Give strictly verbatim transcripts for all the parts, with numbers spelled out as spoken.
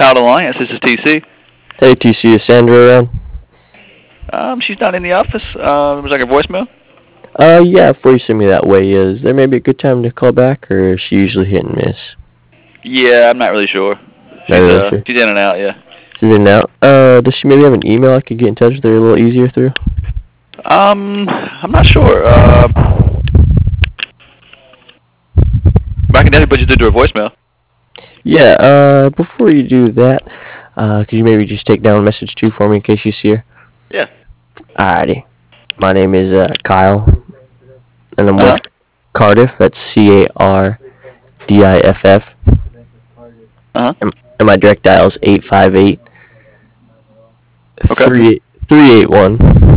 Cloud Alliance. This is T C. Hey, T C, is Sandra around? Um, she's not in the office. Uh, was like a voicemail? Uh, yeah, before you send me that way, is there maybe a good time to call back, or is she usually hit and miss? Yeah, I'm not really sure. Not She's really uh, sure. she's in and out. Yeah. She's in now. Uh, does she maybe have an email I could get in touch with her a little easier through? Um, I'm not sure. Uh, but I can definitely put you through to her voicemail. Yeah, uh, before you do that, uh, could you maybe just take down a message too for me in case you see her? Yeah. Alrighty. My name is uh, Kyle, and I'm Uh huh. with Cardiff. That's C A R D I F F. Uh huh. And, and my direct dial is eight five eight, Okay. three eight one,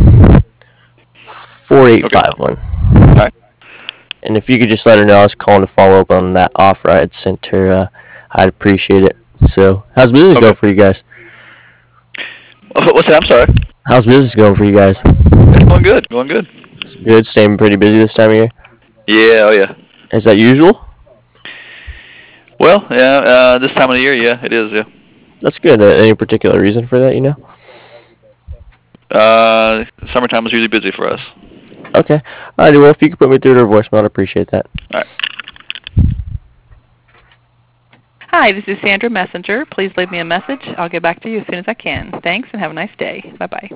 four eight Okay. five one. All right. And if you could just let her know I was calling to follow up on that offer I had sent her, uh, I'd appreciate it. So, how's business Okay. going for you guys? What's that? I'm sorry. How's business going for you guys? It's going good. Going good. Good, staying pretty busy this time of year. Yeah. Oh yeah. Is that usual? Well, yeah. Uh, this time of the year, yeah, it is. Yeah. That's good. Uh, any particular reason for that, you know? Uh, summertime is usually busy for us. Okay. Alrighty, well, if you could put me through to her voicemail, I'd appreciate that. All right. Hi, this is Sandra Messenger. Please leave me a message. I'll get back to you as soon as I can. Thanks, and have a nice day. Bye-bye.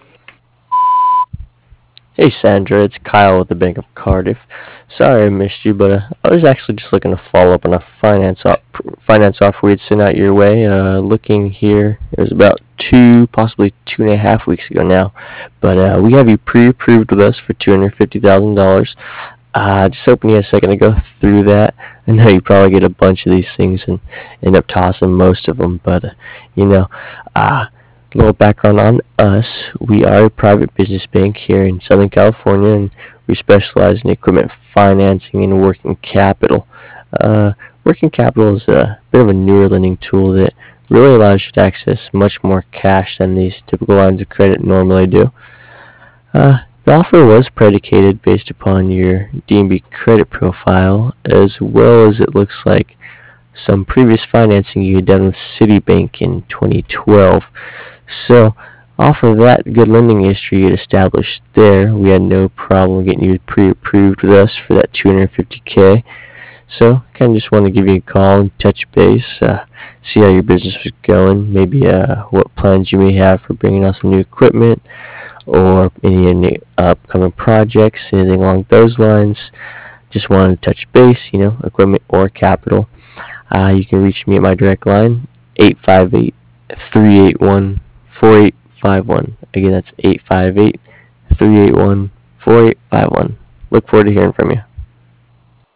Hey, Sandra, it's Kyle with the Bank of Cardiff. Sorry I missed you, but uh, I was actually just looking to follow up on a finance op- finance offer we had sent out your way. Uh, looking here, it was about two, possibly two and a half weeks ago now. But uh, we have you pre-approved with us for two hundred fifty thousand dollars. Uh, just hoping you had a second to go through that. I know you probably get a bunch of these things and end up tossing most of them, but uh, you know, uh, a little background on us. We are a private business bank here in Southern California, and we specialize in equipment financing and working capital. Uh, working capital is a bit of a newer lending tool that really allows you to access much more cash than these typical lines of credit normally do. Uh, the offer was predicated based upon your D N B credit profile, as well as it looks like some previous financing you had done with Citibank in twenty twelve. So, off of that good lending history you had established there, we had no problem getting you pre-approved with us for that two hundred fifty K. So, kind of just want to give you a call and touch base, uh, see how your business was going, maybe uh, what plans you may have for bringing on some new equipment, or any, any upcoming projects, anything along those lines. Just wanted to touch base, you know, equipment or capital. Uh, you can reach me at my direct line, eight five eight, three eight one, four eight five one. Again, that's eight five eight, three eight one, four eight five one. Look forward to hearing from you.